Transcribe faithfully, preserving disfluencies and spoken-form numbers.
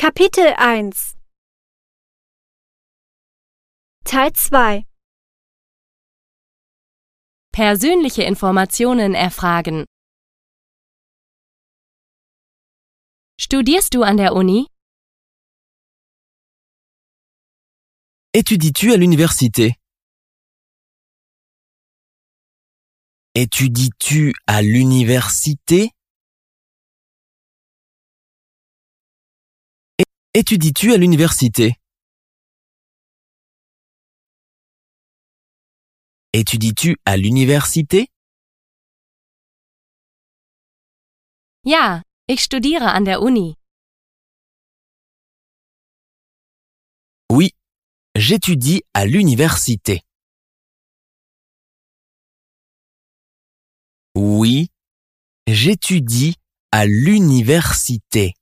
Kapitel eins Teil zwei Persönliche Informationen erfragen. Studierst du an der Uni? Étudies-tu à l'université? Étudies-tu à l'université? É- Étudies-tu à l'université? Étudies-tu à l'université? Ja, ich studiere an der Uni. Oui, j'étudie à l'université. Oui, j'étudie à l'université.